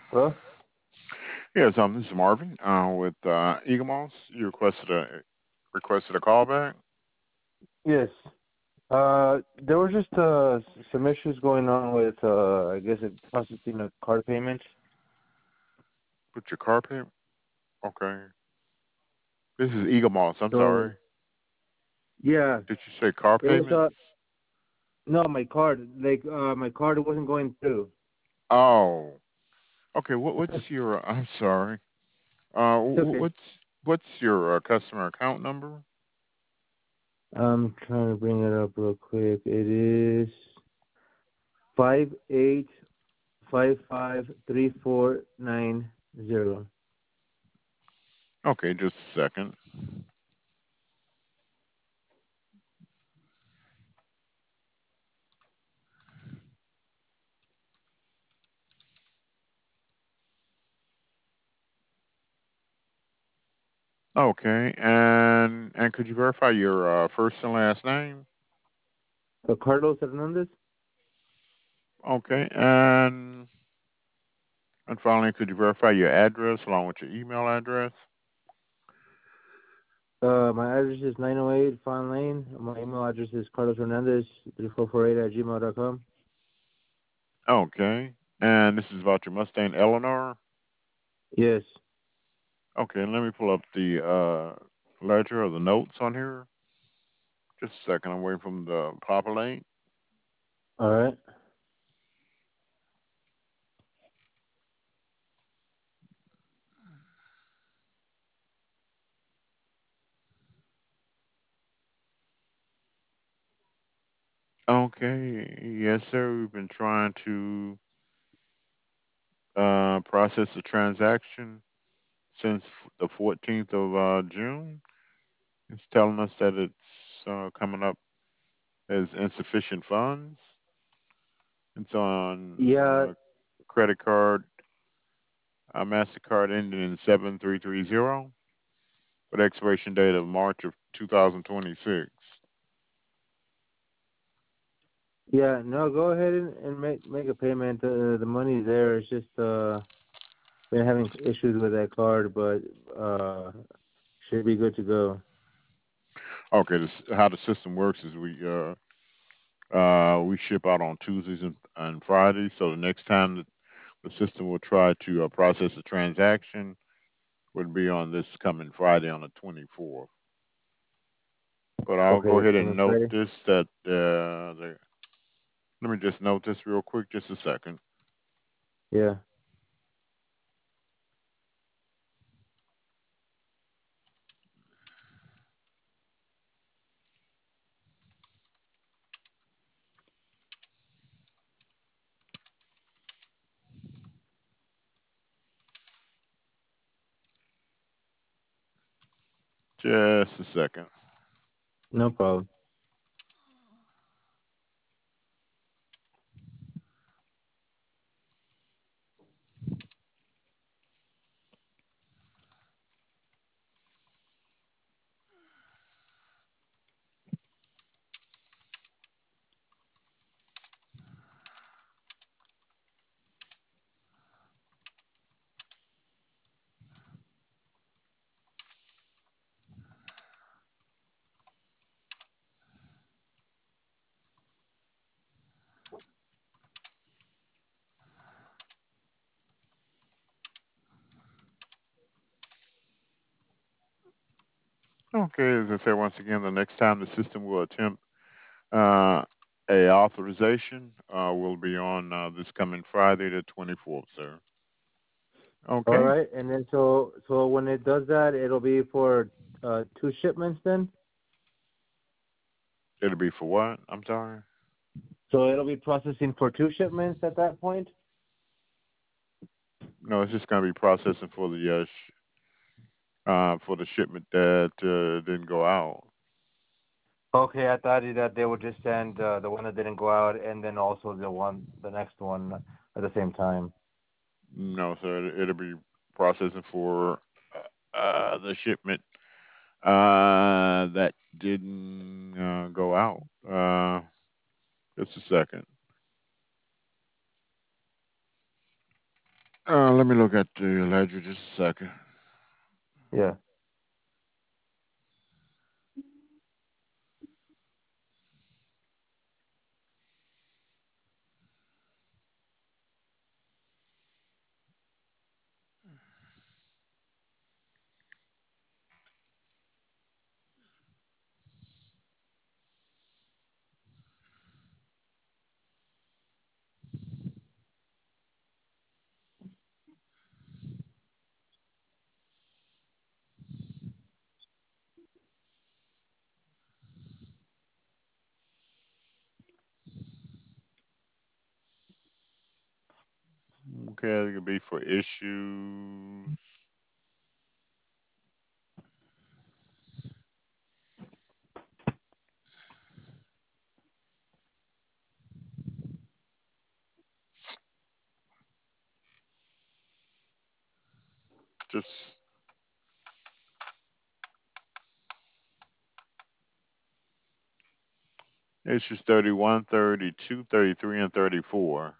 Hello? Yes, this is Marvin with Eagle Moss. You requested a callback. Yes. There were just some issues going on with, I guess, processing of card payments. Put your car payment. Okay. This is Eagle Moss. I'm So, sorry. yeah, Did you say car it was, payments? no, my card, my card wasn't going through. Oh. Okay. What's your? I'm sorry. It's okay. What's your customer account number? I'm trying to bring it up real quick. It is 58553490. Okay, just a second. Okay, and could you verify your first and last name? Carlos Hernandez? Okay, and finally, could you verify your address along with your email address? My address is 908 Fawn Lane. My email address is Carlos Hernandez 3448 at gmail.com. Okay. And this is about your Mustang Eleanor. Yes. Okay, let me pull up the ledger or the notes on here. Just a second. I'm waiting from the populate. All right. Okay. Yes, sir. We've been trying to process the transaction since the 14th of June. It's telling us that it's coming up as insufficient funds. It's on Yeah, credit card, MasterCard ending in 7330 with expiration date of March of 2026. yeah. No, go ahead and make a payment. The money's there. It's just been having issues with that card, but should be good to go. Okay, how the system works is we ship out on Tuesdays and Fridays. So the next time the system will try to process a transaction would be on this coming Friday on the 24th. But I'll go Okay, ahead and coming note Friday. this that let me just note this real quick, just a second. Yeah. Just a second. No problem. Okay, as I said once again, the next time the system will attempt uh, a authorization will be on this coming Friday, the 24th, sir. All Okay, right, and then so when it does that, it'll be for two shipments then. it'll be for what? I'm sorry. So it'll be processing for two shipments at that point. No, it's just going to be processing for the shipment that didn't go out. Okay, I thought that they would just send the one that didn't go out, and then also the next one at the same time. No, sir. It'll be processing for the shipment that didn't go out. Just a second. Let me look at the ledger just a second. Yeah. Okay, it could be for issues. Just issues 31, 32, 33, and 34.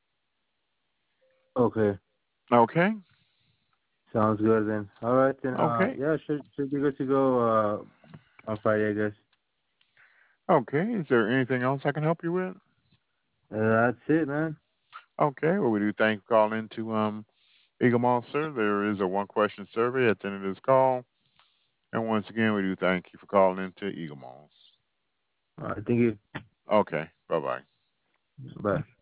Okay. Okay. Sounds good then. All right then. Okay. Yeah, should be good to go. On Friday, I guess. Okay. Is there anything else I can help you with? That's it, man. Okay. Well, we do thank you for calling into Eagle Moss, sir. There is a one question survey at the end of this call. And once again, we do thank you for calling into Eagle Moss. All right, thank you. Okay. Bye bye. Bye.